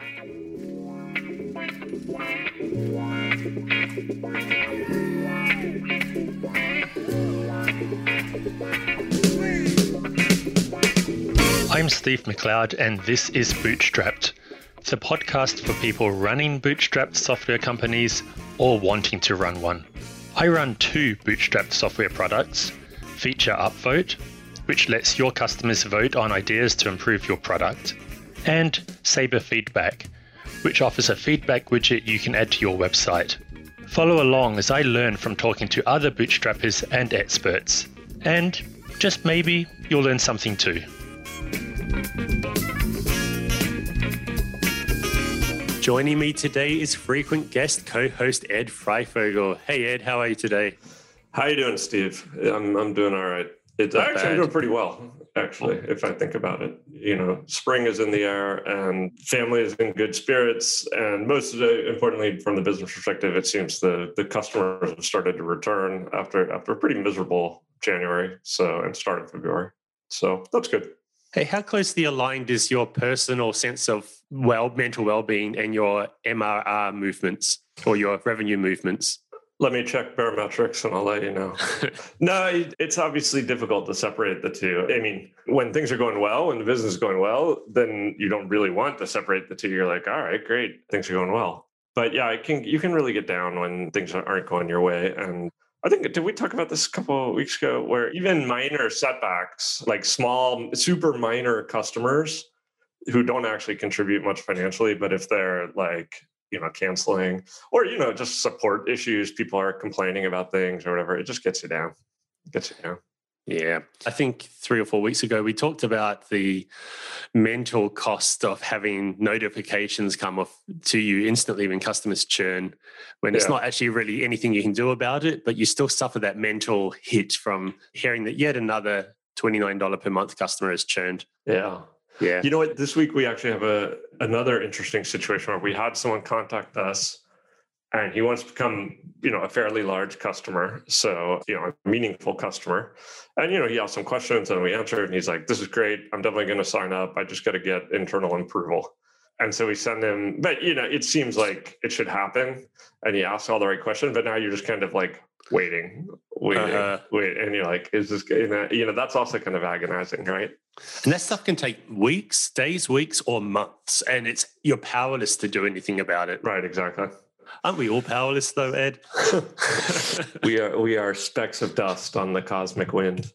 I'm Steve McLeod, and this is Bootstrapped, the podcast for people running bootstrapped software companies or wanting to run one. I run two bootstrapped software products, Feature Upvote, which lets your customers vote on ideas to improve your product, and Sabre Feedback, which offers a feedback widget you can add to your website. Follow along as I learn from talking to other bootstrappers and experts, and just maybe you'll learn something too. Joining me today is frequent guest co-host Ed Freifogel. Hey Ed, how are you today? How you doing, Steve? I'm doing all right. I'm doing pretty well, actually, if I think about it. You know, spring is in the air and family is in good spirits. And most of it, importantly, from the business perspective, it seems the customers have started to return after a pretty miserable January, and start of February. So that's good. Hey, how closely aligned is your personal sense of mental well-being and your MRR movements or your revenue movements? Let me check barometrics and I'll let you know. No, it's obviously difficult to separate the two. I mean, when things are going well, when the business is going well, then you don't really want to separate the two. You're like, all right, great, things are going well. But yeah, you can really get down when things aren't going your way. And I think, did we talk about this a couple of weeks ago, where even minor setbacks, like small, super minor customers who don't actually contribute much financially, but if they're like, canceling or, just support issues, people are complaining about things or whatever, it just gets you down. Yeah. I think 3 or 4 weeks ago, we talked about the mental cost of having notifications come off to you instantly when customers churn, when it's not actually really anything you can do about it, but you still suffer that mental hit from hearing that yet another $29 per month customer has churned. Yeah. Yeah. You know what? This week we actually have another interesting situation where we had someone contact us and he wants to become, a fairly large customer. So, a meaningful customer. And, he asked some questions and we answered and he's like, this is great. I'm definitely going to sign up. I just got to get internal approval. And so we send him, but, it seems like it should happen. And he asks all the right questions, but now you're just kind of like waiting. And you're like, is this, that's also kind of agonizing, right? And that stuff can take days, weeks, or months. And you're powerless to do anything about it. Right, exactly. Aren't we all powerless though, Ed? We are specks of dust on the cosmic wind.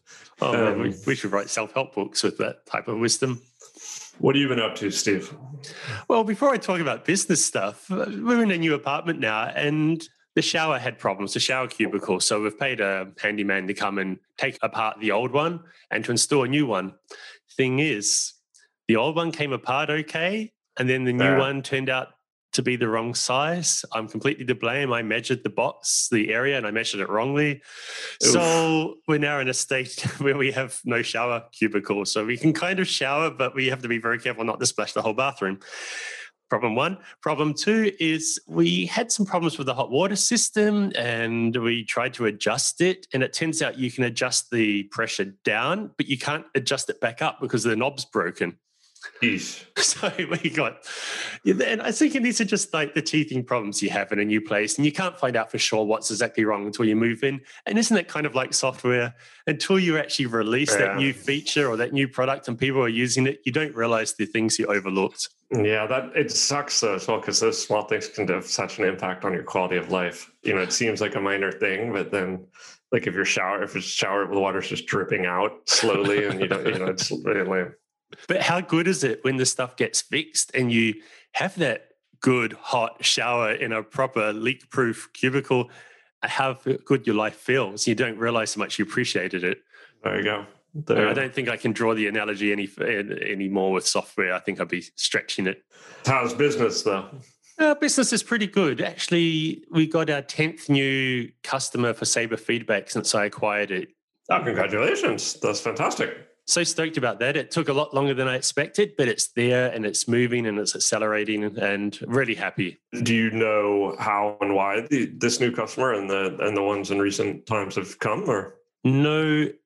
We should write self-help books with that type of wisdom. What have you been up to, Steve? Well, before I talk about business stuff, we're in a new apartment now and the shower had problems, the shower cubicle. So we've paid a handyman to come and take apart the old one and to install a new one. Thing is, the old one came apart okay, and then the new one turned out to be the wrong size. I'm completely to blame. I measured the area, and I measured it wrongly. Oof. So we're now in a state where we have no shower cubicle. So we can kind of shower, but we have to be very careful not to splash the whole bathroom. Problem 1. Problem 2 is we had some problems with the hot water system and we tried to adjust it. And it turns out you can adjust the pressure down, but you can't adjust it back up because the knob's broken. Jeez. So we got, and I think these are just like the teething problems you have in a new place, and you can't find out for sure what's exactly wrong until you move in. And isn't it kind of like software? Until you actually release that new feature or that new product and people are using it, you don't realize the things you overlooked. Yeah, it sucks though as well, because those small things can have such an impact on your quality of life. It seems like a minor thing, but then like if it's shower, the water's just dripping out slowly and it's really lame. But how good is it when the stuff gets fixed and you have that good hot shower in a proper leak-proof cubicle? How good your life feels. You don't realize how much you appreciated it. There you go. I don't think I can draw the analogy any more with software. I think I'd be stretching it. How's business though? Business is pretty good. Actually, we got our 10th new customer for Sabre Feedback since I acquired it. Oh, congratulations. That's fantastic. So stoked about that. It took a lot longer than I expected, but it's there and it's moving and it's accelerating and really happy. Do you know how and why this new customer and the ones in recent times have come? Or no,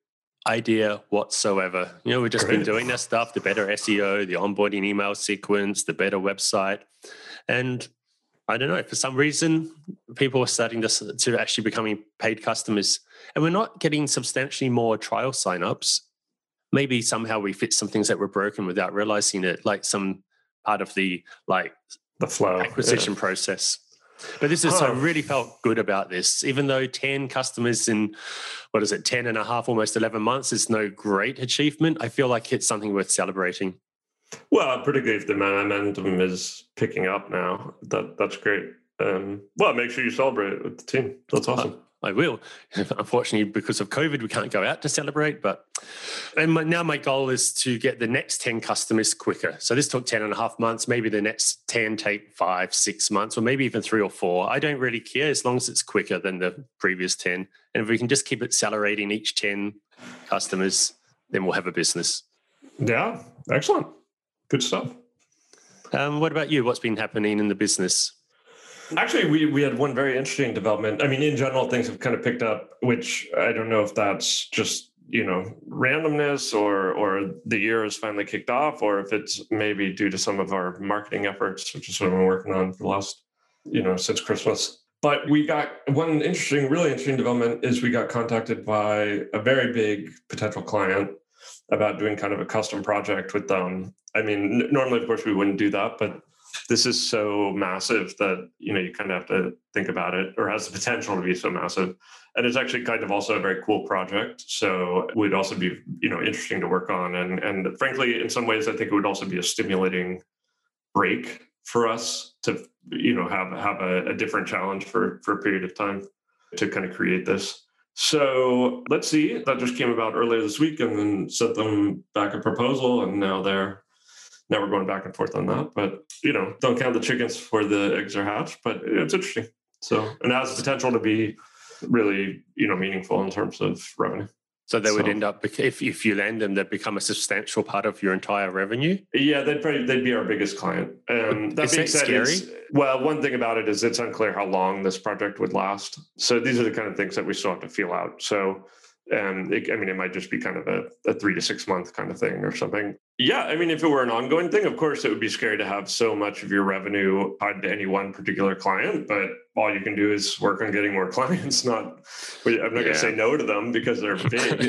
idea whatsoever. We've just been doing that stuff, the better SEO, the onboarding email sequence, the better website. And I don't know, for some reason, people are starting to actually becoming paid customers. And we're not getting substantially more trial signups. Maybe somehow we fix some things that were broken without realizing it, like some part of the flow acquisition process. But I really felt good about this, even though 10 customers in, 10 and a half, almost 11 months is no great achievement. I feel like it's something worth celebrating. Well, particularly if the momentum is picking up now, that's great. Make sure you celebrate it with the team. That's awesome. I will. Unfortunately, because of COVID, we can't go out to celebrate. Now my goal is to get the next 10 customers quicker. So this took 10 and a half months. Maybe the next 10 take 5, 6 months, or maybe even 3 or 4. I don't really care as long as it's quicker than the previous 10. And if we can just keep accelerating each 10 customers, then we'll have a business. Yeah, excellent. Good stuff. What about you? What's been happening in the business? Actually, we had one very interesting development. I mean, in general, things have kind of picked up, which I don't know if that's just, randomness or the year has finally kicked off, or if it's maybe due to some of our marketing efforts, which is what I've been working on for the last, since Christmas. But we got one really interesting development is we got contacted by a very big potential client about doing kind of a custom project with them. I mean, normally, of course, we wouldn't do that, but this is so massive that, you kind of have to think about it, or has the potential to be so massive. And it's actually kind of also a very cool project. So it would also be, interesting to work on. And frankly, in some ways, I think it would also be a stimulating break for us to, have a different challenge for a period of time to kind of create this. So let's see. That just came about earlier this week, and then sent them back a proposal, and now we're going back and forth on that. But, don't count the chickens before the eggs are hatched, but it's interesting. So, and it has the potential to be really, meaningful in terms of revenue. So they would end up, if you land them, they'd become a substantial part of your entire revenue? Yeah, they'd be our biggest client. That being said, scary? One thing about it is it's unclear how long this project would last. So these are the kind of things that we still have to feel out. So it might just be kind of a 3 to 6 month kind of thing or something. Yeah, I mean, if it were an ongoing thing, of course, it would be scary to have so much of your revenue tied to any one particular client. But all you can do is work on getting more clients. I'm not going to say no to them because they're big.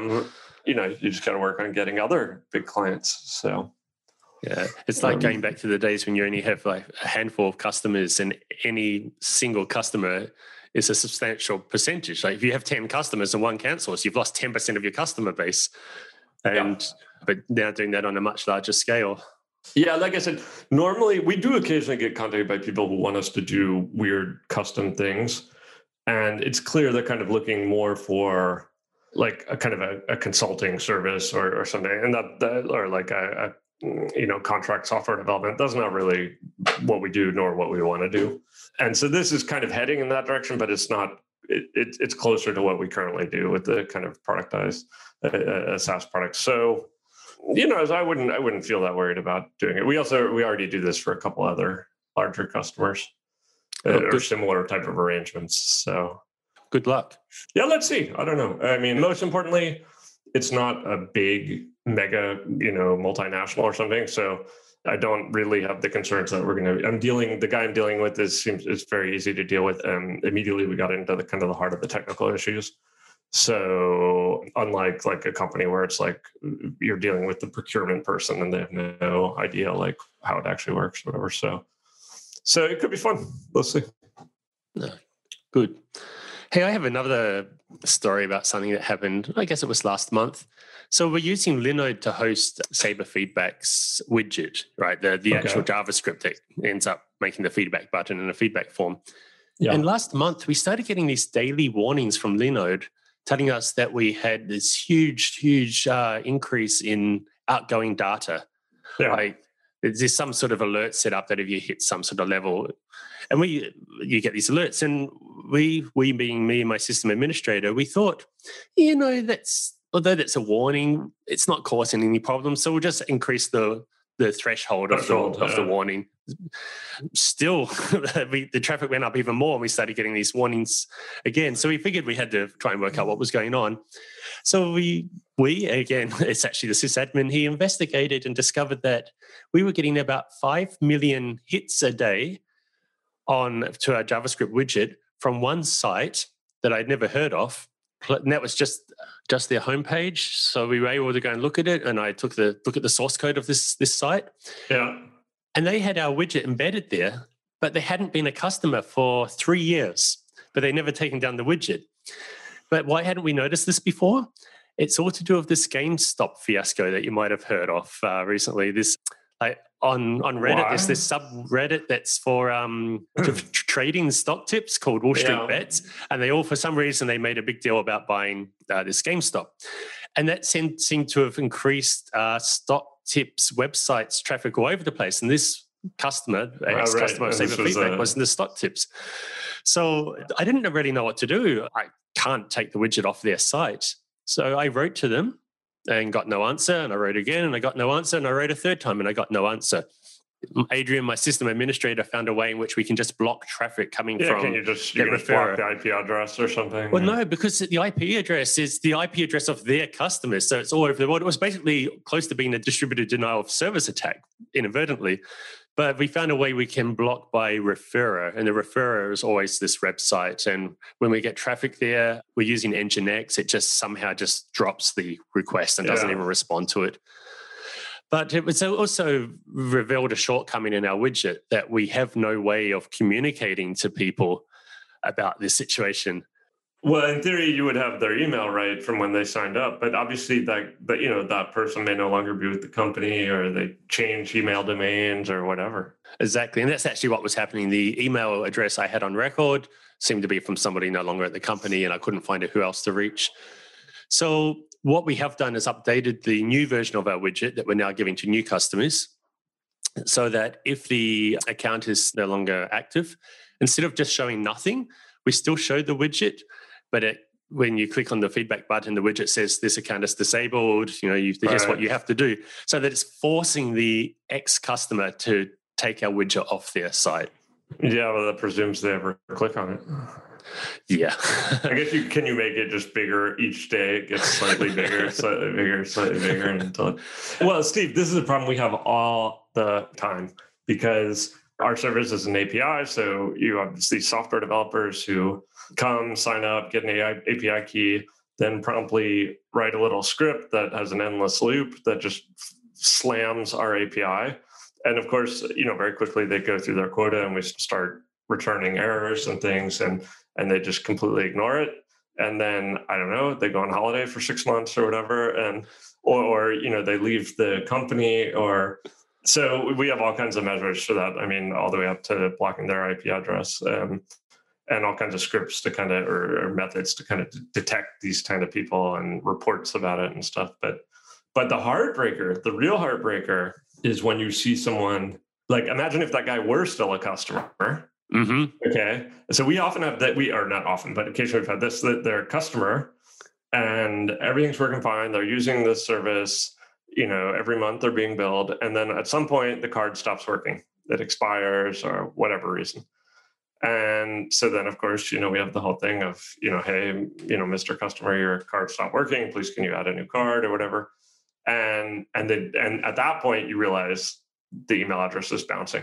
You just got to work on getting other big clients. So. Yeah, it's like going back to the days when you only have like a handful of customers, and any single customer is a substantial percentage. Like if you have 10 customers and one cancels, you've lost 10% of your customer base. But now doing that on a much larger scale. Yeah, like I said, normally we do occasionally get contacted by people who want us to do weird custom things. And it's clear they're kind of looking more for like a kind of a consulting service or something. And that or like a contract software development. That's not really what we do, nor what we want to do. And so this is kind of heading in that direction, but it's not. It's closer to what we currently do with the kind of productized SaaS product. So, I wouldn't feel that worried about doing it. We already do this for a couple other larger customers or similar type of arrangements. So, good luck. Yeah, let's see. I don't know. I mean, most importantly, it's not a big mega, multinational or something. So I don't really have the concerns that the guy I'm dealing with it's very easy to deal with. And immediately we got into the heart of the technical issues. So unlike like a company where it's like you're dealing with the procurement person and they have no idea like how it actually works, or whatever. So it could be fun. Let's see. No. Good. Hey, I have another story about something that happened, I guess it was last month. So we're using Linode to host Sabre Feedback's widget, right? The actual JavaScript that ends up making the feedback button in a feedback form. Yeah. And last month, we started getting these daily warnings from Linode telling us that we had this huge increase in outgoing data. Yeah. Like there's some sort of alert set up that if you hit some sort of level, and you get these alerts, and we being me and my system administrator, we thought, although that's a warning, it's not causing any problems, so we'll just increase the threshold of the warning. Still, the traffic went up even more, and we started getting these warnings again. So we figured we had to try and work out what was going on. So we again, it's actually the sysadmin, he investigated and discovered that we were getting about 5 million hits a day to our JavaScript widget from one site that I'd never heard of. And that was just their homepage. So we were able to go and look at it, and I took the look at the source code of this site. Yeah. And they had our widget embedded there, but they hadn't been a customer for 3 years, but they'd never taken down the widget. But why hadn't we noticed this before? It's all to do with this GameStop fiasco that you might have heard of recently. This on Reddit, there's this subreddit that's for trading stock tips called Wall Street Bets, and they all, for some reason, they made a big deal about buying this GameStop, and that seemed to have increased stock tips websites traffic all over the place. And this customer, ex-customer of Saber Feedback, was in the stock tips. So I didn't really know what to do. I can't take the widget off their site. So I wrote to them and got no answer. And I wrote again and I got no answer. And I wrote a third time and I got no answer. Adrian, my system administrator, found a way in which we can just block traffic coming from. Can you just block the IP address or something? Well, no, because the IP address is the IP address of their customers. So it's all over the world. It was basically close to being a distributed denial of service attack inadvertently. But we found a way we can block by referrer, and the referrer is always this website. And when we get traffic there, we're using Nginx. It just somehow just drops the request and doesn't even respond to it. But it was also revealed a shortcoming in our widget that we have no way of communicating to people about this situation. Well, in theory, you would have their email right from when they signed up, but obviously that person may no longer be with the company, or they change email domains or whatever. Exactly, and that's actually what was happening. The email address I had on record seemed to be from somebody no longer at the company, and I couldn't find who else to reach. So what we have done is updated the new version of our widget that we're now giving to new customers, so that if the account is no longer active, instead of just showing nothing, we still show the widget. But when you click on the feedback button, the widget says this account is disabled. Here's what you have to do, so that it's forcing the ex-customer to take our widget off their site. Yeah, well, that presumes they ever click on it. Yeah. I guess can you make it just bigger each day? It gets slightly bigger, slightly bigger, slightly bigger until. Well, Steve, this is a problem we have all the time because our service is an API. So you have these software developers who come, sign up, get an API key, then promptly write a little script that has an endless loop that just slams our API. And of course, very quickly they go through their quota and we start returning errors and things, and they just completely ignore it. And then, I don't know, they go on holiday for 6 months or whatever, and or they leave the company, or so we have all kinds of measures for that. I mean, all the way up to blocking their IP address. And all kinds of scripts to kind of, or methods to kind of detect these kind of people and reports about it and stuff. But the heartbreaker, the real heartbreaker is when you see someone, like, imagine if that guy were still a customer. Mm-hmm. Okay. So we often have that, not often, but occasionally we've had this, that they're a customer and everything's working fine. They're using this service, every month they're being billed. And then at some point the card stops working. It expires or whatever reason. And so then, of course, we have the whole thing of, hey, Mr. Customer, your card stopped working. Please, can you add a new card or whatever? And at that point, you realize the email address is bouncing.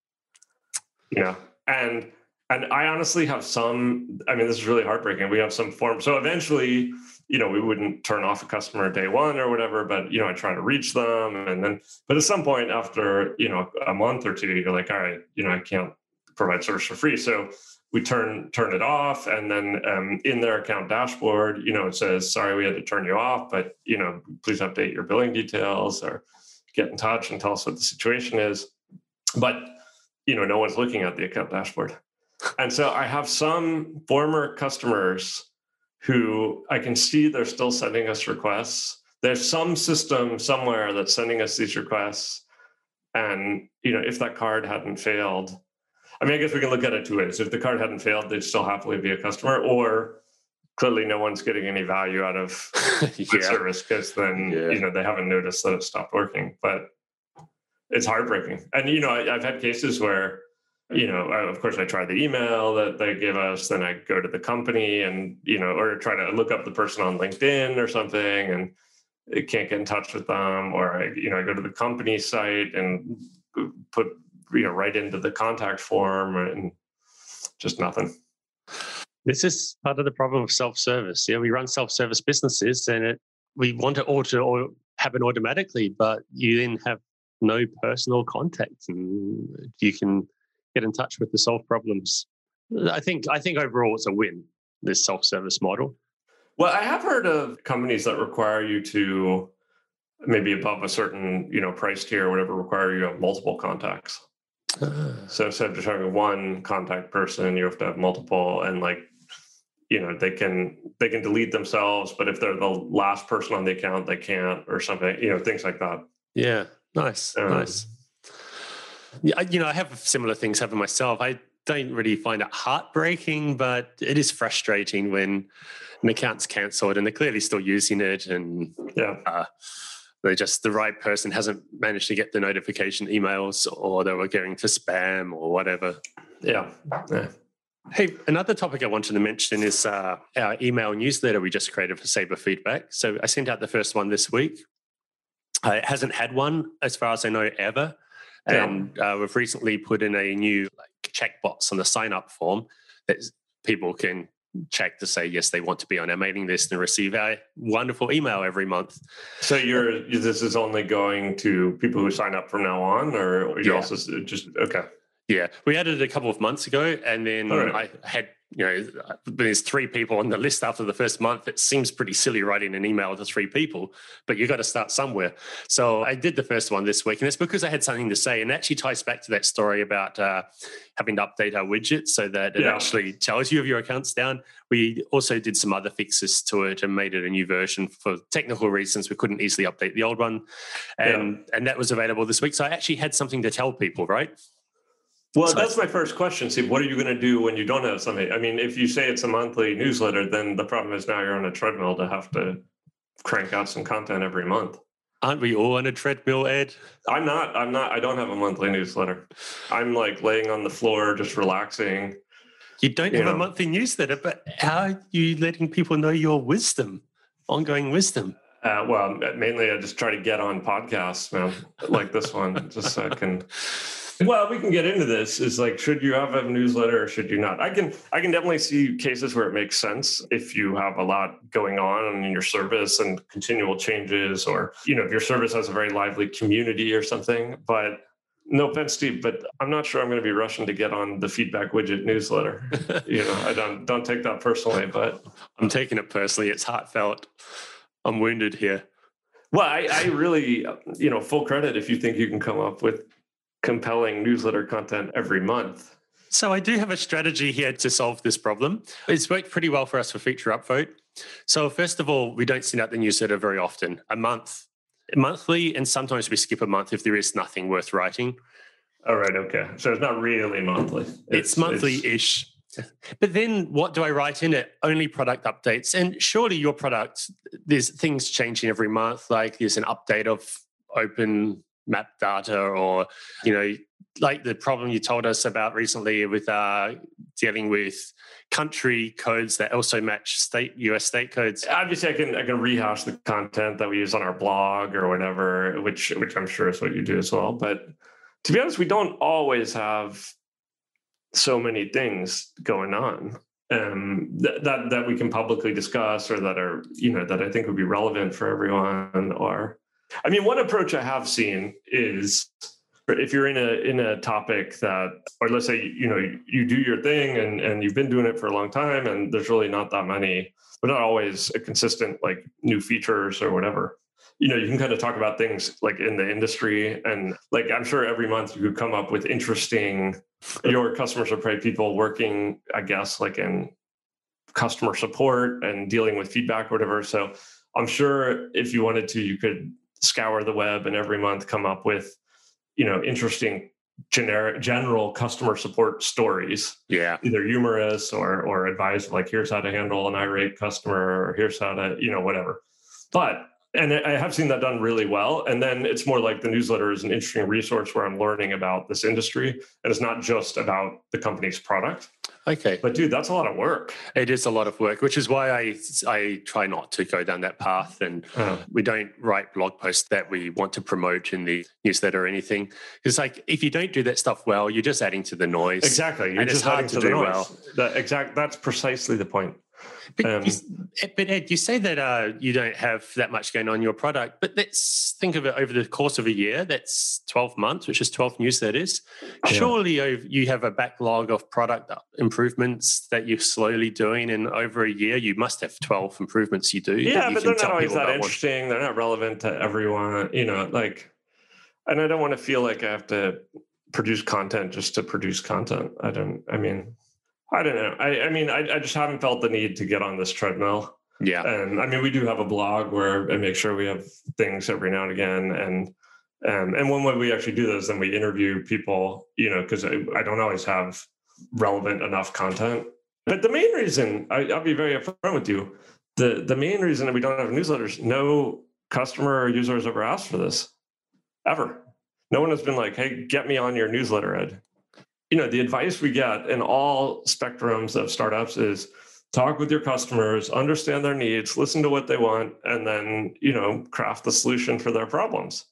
And I honestly have this is really heartbreaking. We have some form. So eventually, we wouldn't turn off a customer day one or whatever, but, I try to reach them. But at some point after, a month or two, you're like, all right, I can't provide service for free. So we turn it off. And then in their account dashboard, it says, sorry, we had to turn you off, but, please update your billing details or get in touch and tell us what the situation is. But, no one's looking at the account dashboard. And so I have some former customers who I can see they're still sending us requests. There's some system somewhere that's sending us these requests. And, if that card hadn't failed, I guess we can look at it two ways. If the card hadn't failed, they'd still happily be a customer, or clearly no one's getting any value out of the service because then, they haven't noticed that it stopped working. But it's heartbreaking. And, I've had cases where, Of course, I try the email that they give us. Then I go to the company and, or try to look up the person on LinkedIn or something, and I can't get in touch with them. Or I go to the company site and put, right into the contact form, and just nothing. This is part of the problem of self-service. We run self-service businesses, and we want it all to happen automatically, but you then have no personal contact, and you can get in touch with to solve problems. I think overall it's a win, this self-service model. Well, I have heard of companies that require you to, maybe above a certain, price tier or whatever, require you to have multiple contacts. So instead of just having one contact person, you have to have multiple, and they can delete themselves, but if they're the last person on the account, they can't, or something, things like that. Yeah. Nice. Yeah, I have similar things happen myself. I don't really find it heartbreaking, but it is frustrating when an account's cancelled and they're clearly still using it, and the right person hasn't managed to get the notification emails, or they were going to spam or whatever. Yeah. Hey, another topic I wanted to mention is our email newsletter we just created for Sabre Feedback. So I sent out the first one this week. It hasn't had one, as far as I know, ever. And we've recently put in a new checkbox on the sign-up form that people can check to say, yes, they want to be on our mailing list and receive our wonderful email every month. So this is only going to people who sign up from now on, or you also just, okay. Yeah, we added it a couple of months ago, and then I had, there's 3 people on the list after the first month. It seems pretty silly writing an email to 3 people, but you've got to start somewhere. So I did the first one this week, and it's because I had something to say, and it actually ties back to that story about having to update our widget so that it actually tells you if your account's down. We also did some other fixes to it and made it a new version. For technical reasons, we couldn't easily update the old one, and that was available this week. So I actually had something to tell people, right? Well, that's my first question. See, what are you going to do when you don't have something? I mean, if you say it's a monthly newsletter, then the problem is now you're on a treadmill to have to crank out some content every month. Aren't we all on a treadmill, Ed? I'm not. I don't have a monthly newsletter. I'm laying on the floor, just relaxing. You don't have a monthly newsletter, but how are you letting people know your wisdom, ongoing wisdom? Well, mainly I just try to get on podcasts, man, like this one, just so I can... Well, we can get into this. Is should you have a newsletter or should you not? I can definitely see cases where it makes sense if you have a lot going on in your service and continual changes, or if your service has a very lively community or something. But no offense, Steve, but I'm not sure I'm going to be rushing to get on the Feedback Widget newsletter. I don't take that personally, but I'm taking it personally. It's heartfelt. I'm wounded here. Well, I really, full credit if you think you can come up with compelling newsletter content every month. So I do have a strategy here to solve this problem. It's worked pretty well for us for Feature Upvote. So first of all, we don't send out the newsletter very often, monthly, and sometimes we skip a month if there is nothing worth writing. All right, okay. So it's not really monthly. It's monthly-ish. But then what do I write in it? Only product updates. And surely your product, there's things changing every month, like there's an update of open map data, or like the problem you told us about recently with dealing with country codes that also match US state codes. Obviously, I can rehash the content that we use on our blog or whatever, which I'm sure is what you do as well. But to be honest, we don't always have so many things going on that we can publicly discuss, or that are that I think would be relevant for everyone. Or I mean, one approach I have seen is if you're in a topic that, or let's say, you do your thing and you've been doing it for a long time, and there's really not that many, but not always a consistent new features or whatever. You can kind of talk about things in the industry, and I'm sure every month you could come up with interesting, your customers are probably people working, I guess, in customer support and dealing with feedback or whatever. So I'm sure if you wanted to, you could scour the web and every month come up with, interesting general customer support stories. Yeah. Either humorous or advice, here's how to handle an irate customer, or here's how to, whatever. But And I have seen that done really well. And then it's more like the newsletter is an interesting resource where I'm learning about this industry. And it's not just about the company's product. Okay. But dude, that's a lot of work. It is a lot of work, which is why I try not to go down that path. And we don't write blog posts that we want to promote in the newsletter or anything. It's like, if you don't do that stuff well, you're just adding to the noise. Exactly. You're just adding to the noise. Well. That's precisely the point. But Ed, you say that you don't have that much going on in your product, but let's think of it over the course of a year. That's 12 months, which is 12 newsletters. Surely you have a backlog of product improvements that you're slowly doing, and over a year, you must have 12 improvements you do. Yeah, but they're not always that interesting. They're not relevant to everyone, and I don't want to feel like I have to produce content just to produce content. I don't know. I just haven't felt the need to get on this treadmill. Yeah. And we do have a blog where I make sure we have things every now and again. And one way we actually do this, then we interview people, because I don't always have relevant enough content. But the main reason, I'll be very upfront with you, the main reason that we don't have newsletters, no customer or user has ever asked for this, ever. No one has been like, hey, get me on your newsletter, Ed. The advice we get in all spectrums of startups is talk with your customers, understand their needs, listen to what they want, and then, craft the solution for their problems.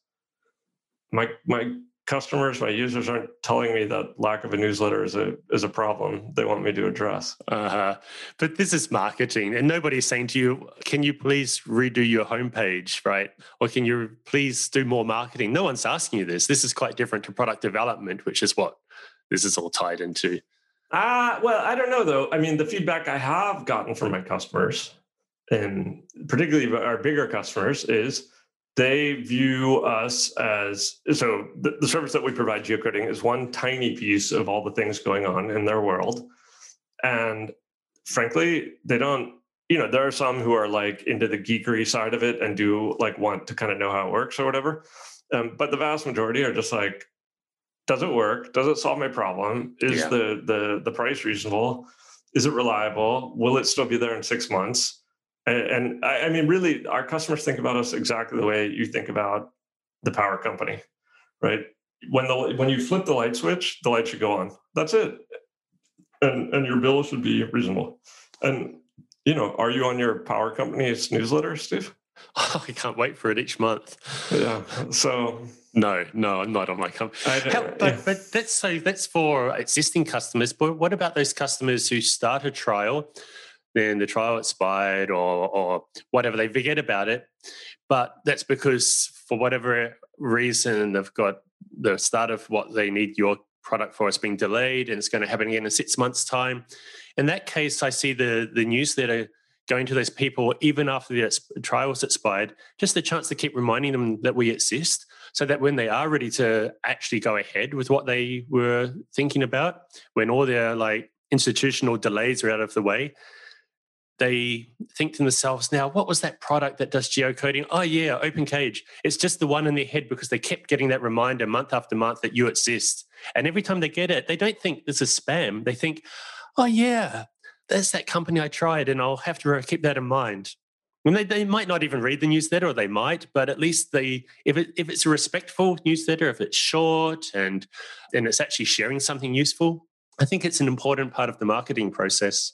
My customers, my users aren't telling me that lack of a newsletter is a problem they want me to address. But this is marketing, and nobody's saying to you, can you please redo your homepage, right? Or can you please do more marketing? No one's asking you this. This is quite different to product development, which is what this is all tied into. Well, I don't know, though. The feedback I have gotten from my customers, and particularly our bigger customers, is they view us as, so the service that we provide, geocoding, is one tiny piece of all the things going on in their world. And frankly, they don't, there are some who are like into the geekery side of it and do like want to kind of know how it works or whatever. But the vast majority are just like, does it work? Does it solve my problem? Is the price reasonable? Is it reliable? Will it still be there in 6 months? And really, our customers think about us exactly the way you think about the power company, right? When you flip the light switch, the light should go on. That's it. And your bill should be reasonable. And, are you on your power company's newsletter, Steve? Oh, I can't wait for it each month. Yeah. So no, I'm not on my company. But that's for existing customers. But what about those customers who start a trial, then the trial expired or whatever, they forget about it. But that's because for whatever reason, they've got the start of what they need your product for has been delayed, and it's going to happen again in 6 months' time. In that case, I see the newsletter going to those people even after the trial is expired, just a chance to keep reminding them that we exist, so that when they are ready to actually go ahead with what they were thinking about, when all their institutional delays are out of the way, they think to themselves, now, what was that product that does geocoding? Oh, yeah, OpenCage. It's just the one in their head because they kept getting that reminder month after month that you exist. And every time they get it, they don't think this is spam. They think, oh, yeah, there's that company I tried, and I'll have to keep that in mind. And they might not even read the newsletter, or they might, but at least if it's a respectful newsletter, if it's short and it's actually sharing something useful, I think it's an important part of the marketing process.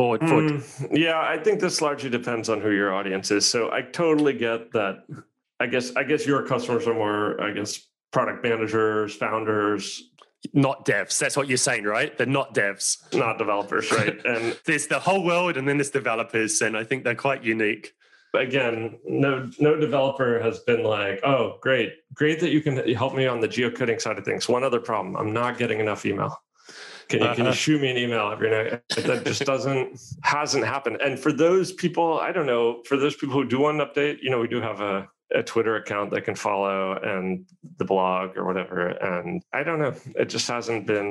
Yeah, I think this largely depends on who your audience is. So I totally get that. I guess your customers are more, product managers, founders. Not devs. That's what you're saying, right? They're not devs. Not developers, right? And there's the whole world, and then there's developers, and I think they're quite unique. Again, no developer has been like, oh, great that you can help me on the geocoding side of things. One other problem, I'm not getting enough email. Can you shoot me an email every night? That just hasn't happened. And for those people, I don't know, for those people who do want an update, we do have a Twitter account they can follow and the blog or whatever. And I don't know, it just hasn't been,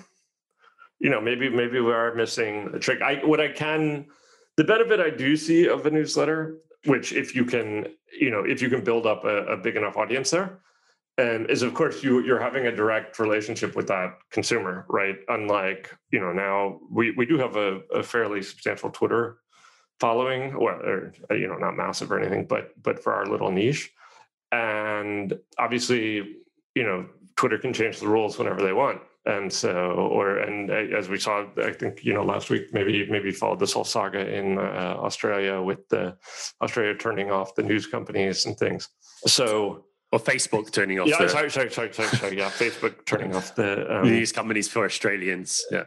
maybe we are missing a trick. The benefit I do see of a newsletter, which if you can build up a big enough audience there, is of course you're having a direct relationship with that consumer, right? Unlike, now we do have a fairly substantial Twitter following, or not massive or anything, but for our little niche. And obviously, Twitter can change the rules whenever they want. And so, as we saw, I think, last week, maybe you followed this whole saga in Australia with Australia turning off the news companies and things. So, or Facebook turning off. Yeah, sorry. Yeah, Facebook turning off the news companies for Australians. Yeah.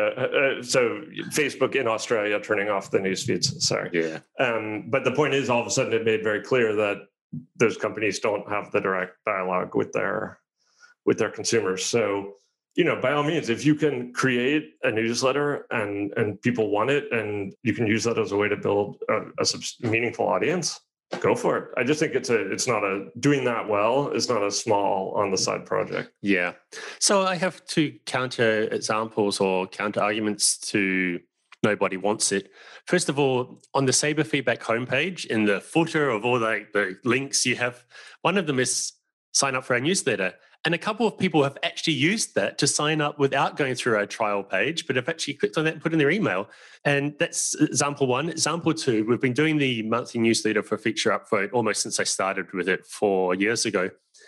So Facebook in Australia turning off the news feeds. Sorry. Yeah. But the point is, all of a sudden, it made very clear that those companies don't have the direct dialogue with their consumers. So, by all means, if you can create a newsletter and people want it, and you can use that as a way to build a meaningful audience, go for it. I just think doing that well is not a small on the side project. Yeah. So I have two counter examples or counter arguments to nobody wants it. First of all, on the Sabre Feedback homepage, in the footer of all the links you have, one of them is sign up for our newsletter. And a couple of people have actually used that to sign up without going through our trial page, but have actually clicked on that and put in their email. And that's example one. Example two, we've been doing the monthly newsletter for Feature Upvote almost since I started with it 4 years ago.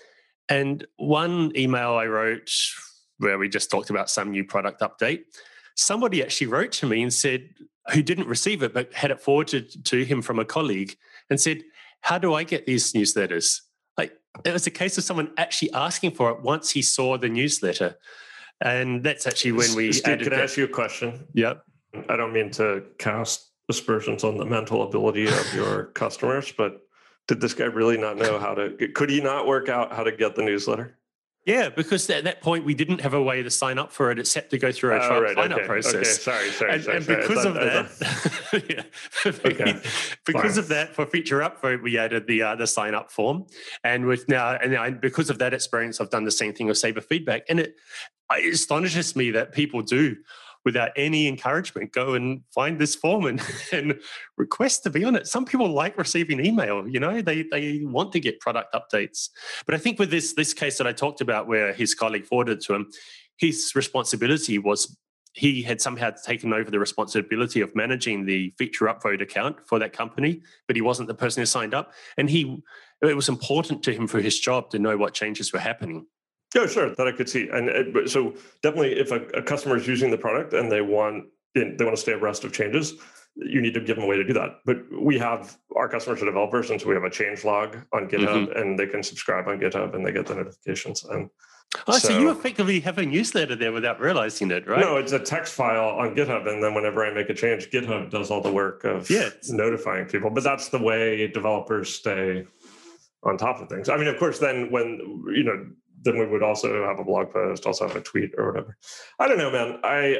And one email I wrote where we just talked about some new product update, somebody actually wrote to me and said, who didn't receive it, but had it forwarded to him from a colleague, and said, how do I get these newsletters? It was a case of someone actually asking for it once he saw the newsletter. And that's actually when we Steve, can I ask you a question? Yep. I don't mean to cast aspersions on the mental ability of your customers, but did this guy really not know could he not work out how to get the newsletter? Yeah, because at that point we didn't have a way to sign up for it except to go through a trial sign-up process. Okay, sorry. And because of that, because of that, for Feature Upvote, we added the sign-up form, and because of that experience, I've done the same thing with Sabre Feedback, and it astonishes me that people do, without any encouragement, go and find this form and request to be on it. Some people like receiving email, they want to get product updates. But I think with this case that I talked about where his colleague forwarded to him, his responsibility was he had somehow taken over the responsibility of managing the Feature Upvote account for that company, but he wasn't the person who signed up. And it was important to him for his job to know what changes were happening. Yeah, sure, that I could see. And so definitely if a customer is using the product and they want to stay abreast of changes, you need to give them a way to do that. But our customers are developers, and so we have a change log on GitHub, and they can subscribe on GitHub and they get the notifications. And so you effectively have a newsletter there without realizing it, right? No, it's a text file on GitHub, and then whenever I make a change, GitHub does all the work of notifying people. But that's the way developers stay on top of things. I mean, of course, then then we would also have a blog post, also have a tweet or whatever. I don't know, man. I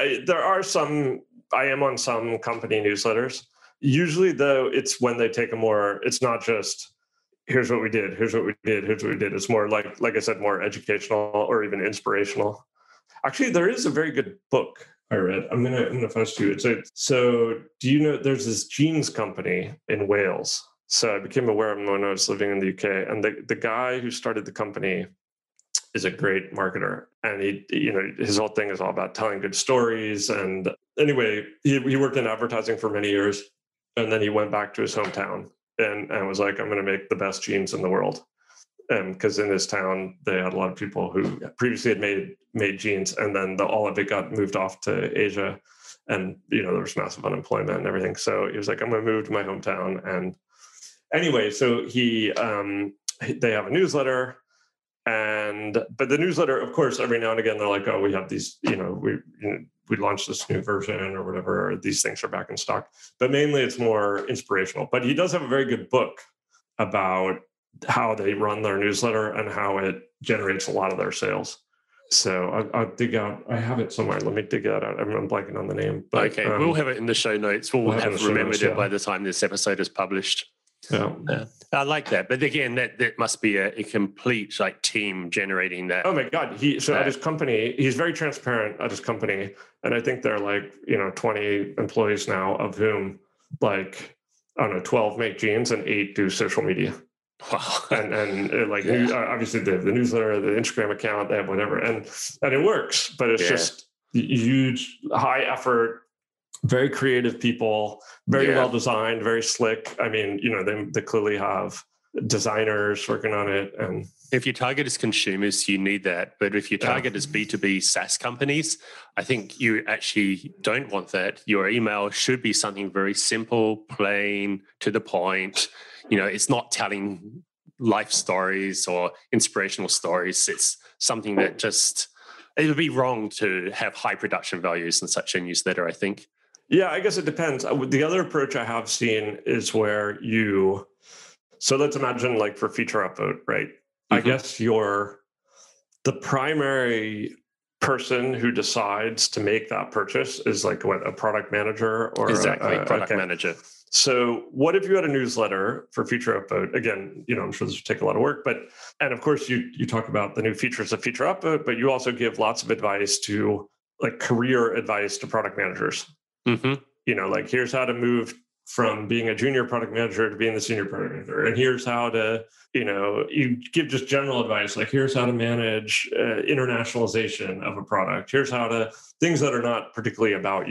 am on some company newsletters. Usually, though, it's when they take it's not just, here's what we did, here's what we did, here's what we did. It's more like I said, more educational or even inspirational. Actually, there is a very good book I read. I'm gonna post to you. So do you know there's this jeans company in Wales? So I became aware of them when I was living in the UK. And the guy who started the company is a great marketer, and his whole thing is all about telling good stories. And anyway, he worked in advertising for many years, and then he went back to his hometown and was like, I'm going to make the best jeans in the world. Because in his town, they had a lot of people who previously had made jeans, and then all of it got moved off to Asia, and there was massive unemployment and everything. So he was like, I'm going to move to my hometown. And anyway, so they have a newsletter. But the newsletter, of course, every now and again, they're like, oh, we have these, we launched this new version or whatever, or these things are back in stock. But mainly it's more inspirational. But he does have a very good book about how they run their newsletter and how it generates a lot of their sales. So I'll dig out, I have it somewhere. Let me dig that out. I'm blanking on the name. But, okay, we'll have it in the show notes. We'll have remembered it by the time this episode is published. Yeah. I like that, but again, that must be a complete team generating that. Oh my God! At his company, he's very transparent at his company, and I think there are 20 employees now, of whom 12 make jeans and 8 do social media. Wow! Obviously they have the newsletter, the Instagram account, they have whatever, and it works, but it's just huge, high effort. very creative people, very well designed, very slick. I mean, they clearly have designers working on it. And if your target is consumers, you need that. But if your target is B2B SaaS companies, I think you actually don't want that. Your email should be something very simple, plain, to the point. It's not telling life stories or inspirational stories. It's something that it would be wrong to have high production values in such a newsletter, I think. Yeah, I guess it depends. The other approach I have seen is where so let's imagine like for feature upvote, right? Mm-hmm. I guess the primary person who decides to make that purchase is like a product manager or product manager. So what if you had a newsletter for feature upvote? Again, I'm sure this would take a lot of work, and of course you talk about the new features of feature upvote, but you also give lots of advice to like career advice to product managers. Mm-hmm. Like here's how to move from being a junior product manager to being the senior product manager. And here's how to, you give just general advice, like here's how to manage internationalization of a product. Here's how to, things that are not particularly about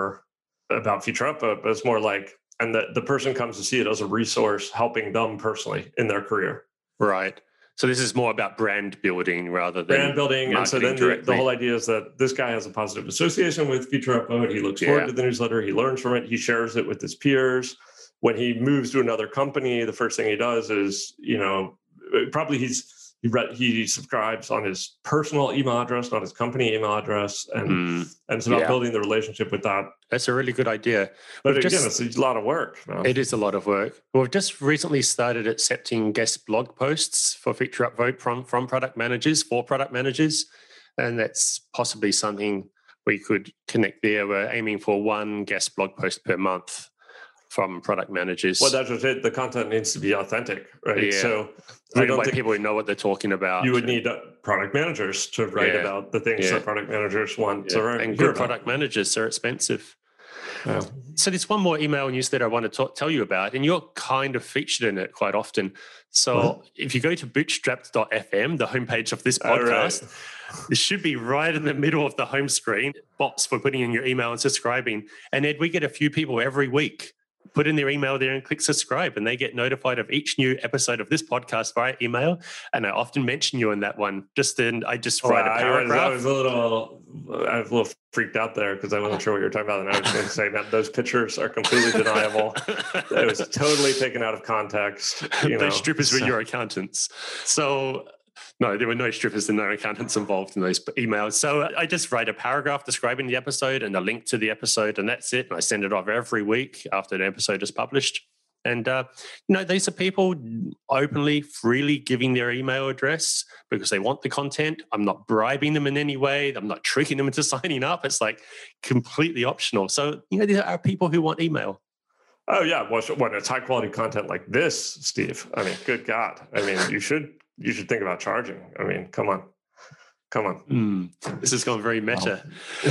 feature upvote, but it's more like, and the person comes to see it as a resource helping them personally in their career. Right. So this is more about brand building rather than brand building. And so then the whole idea is that this guy has a positive association with feature upvote. He looks forward to the newsletter. He learns from it. He shares it with his peers. When he moves to another company, the first thing he does is, probably he subscribes on his personal email address, not his company email address. And it's about building the relationship with that. That's a really good idea. But again, it's a lot of work. It is a lot of work. We've just recently started accepting guest blog posts for feature upvote from product managers for product managers. And that's possibly something we could connect there. We're aiming for one guest blog post per month from product managers. Well, that's just it. The content needs to be authentic, right? Yeah. So written by people who know what they're talking about. You would need product managers to write about the things that product managers want to write. And good product managers are expensive. Yeah. So there's one more email newsletter I want to tell you about, and you're kind of featured in it quite often. So if you go to bootstrapped.fm, the homepage of this podcast, it should be right in the middle of the home screen, box for putting in your email and subscribing. And Ed, we get a few people every week put in their email there and click subscribe, and they get notified of each new episode of this podcast via email. And I often mention you in that one. I just write a paragraph. I was a little freaked out there because I wasn't sure what you were talking about. And I was going to say that those pictures are completely deniable. It was totally taken out of context. Those strippers were your accountants. So no, there were no strippers and no accountants involved in those emails. So I just write a paragraph describing the episode and a link to the episode, and that's it. And I send it off every week after the episode is published. And, these are people openly, freely giving their email address because they want the content. I'm not bribing them in any way. I'm not tricking them into signing up. It's like completely optional. So, there are people who want email. Oh, yeah. Well, when it's high quality content like this, Steve, I mean, good God. I mean, you should think about charging. I mean, come on. This has gone very meta.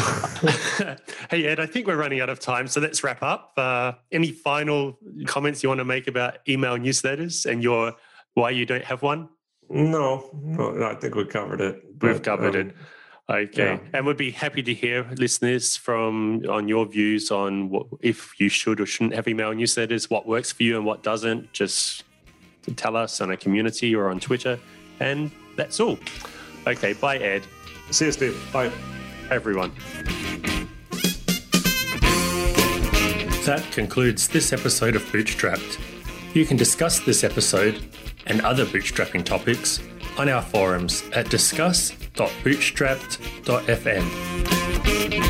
Hey, Ed, I think we're running out of time, so let's wrap up. Any final comments you want to make about email newsletters and why you don't have one? No, I think we covered it. We've covered it. Okay. Yeah. And we'd be happy to hear listeners on your views on if you should or shouldn't have email newsletters, what works for you and what doesn't. Just to tell us on a community or on Twitter. And that's all. Okay, bye, Ed. See you, Steve. Bye. Everyone. That concludes this episode of Bootstrapped. You can discuss this episode and other bootstrapping topics on our forums at discuss.bootstrapped.fm.